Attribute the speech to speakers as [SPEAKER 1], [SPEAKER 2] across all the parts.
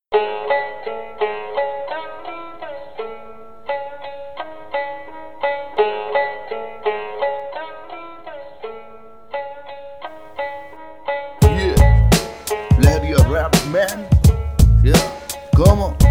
[SPEAKER 1] Let your rap man, yeah, come on,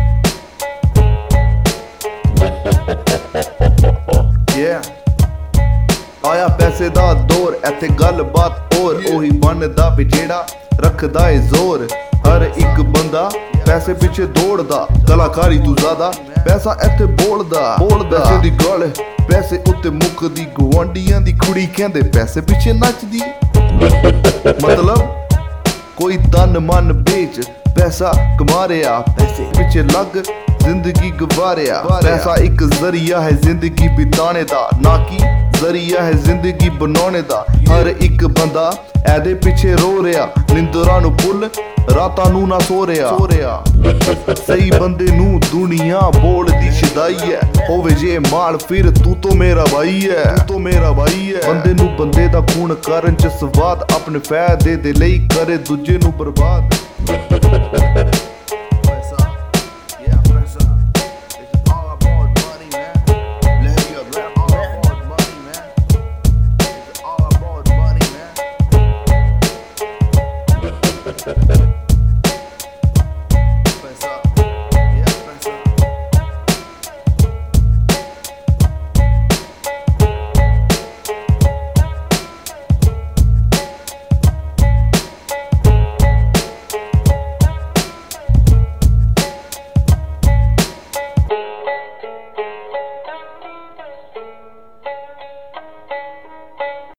[SPEAKER 1] yeah। ਆਇਆ ਪੈਸੇ ਦਾ ਦੌਰ, ਇੱਥੇ ਗੱਲਬਾਤ ਹੋਰ ਉਹੀ ਬਣਦਾ ਵੀ ਜਿਹੜਾ ਰੱਖਦਾ ਏ ਜ਼ੋਰ। ਹਰ ਇੱਕ ਬੰਦਾ ਪੈਸੇ ਪਿੱਛੇ ਦੌੜਦਾ, ਕਲਾਕਾਰੀ ਤੂੰ ਜ਼ਿਆਦਾ ਪੈਸਾ ਇੱਥੇ ਬੋਲਦਾ। ਪੈਸੇ ਦੀ ਗੱਲ ਪੈਸੇ ਉੱਤੇ ਮੁੱਕਦੀ, ਗੁਆਂਢੀਆਂ ਦੀ ਕੁੜੀ ਕਹਿੰਦੇ ਪੈਸੇ ਪਿੱਛੇ ਨੱਚਦੀ। ਮਤਲਬ ਕੋਈ ਤਨ ਮਨ ਵੇਚ ਪੈਸਾ ਕਮਾ ਰਿਹਾ, ਪੈਸੇ ਪਿੱਛੇ ਲੱਗ ਜ਼ਿੰਦਗੀ ਗਵਾਰਿਆ। ਪੈਸਾ ਇੱਕ ਜ਼ਰੀਆ ਹੈ ਜ਼ਿੰਦਗੀ ਬਿਤਾਣੇ ਦਾ, ਨਾ ਕਿ ਜ਼ਰੀਆ ਹੈ ਜ਼ਿੰਦਗੀ ਬਣਾਉਣੇ ਦਾ। ਹਰ ਇੱਕ ਬੰਦਾ ਇਹਦੇ ਪਿੱਛੇ ਰੋ ਰਿਹਾ, ਨਿੰਦਰਾਂ ਨੂੰ ਭੁੱਲ ਰਾਤਾਂ ਨੂੰ ਨਾ ਸੋ ਰਿਹਾ। ਸਹੀ ਬੰਦੇ ਨੂੰ ਦੁਨੀਆ ਬੋਲਦੀ ਸ਼ਦਾਈ ਹੈ, ਹੋਵੇ ਜੇ ਮਾਲ ਫਿਰ ਤੂੰ ਤੋਂ ਮੇਰਾ ਭਾਈ ਹੈ, ਤੂੰ ਤੋਂ ਮੇਰਾ ਭਾਈ ਹੈ। ਬੰਦੇ ਨੂੰ ਬੰਦੇ ਦਾ ਖੂਨ ਕਰਨ ਚ ਸਵਾਦ, ਆਪਣੇ ਫਾਇਦੇ ਦੇ ਲਈ ਕਰੇ ਦੂਜੇ ਨੂੰ ਬਰਬਾਦ।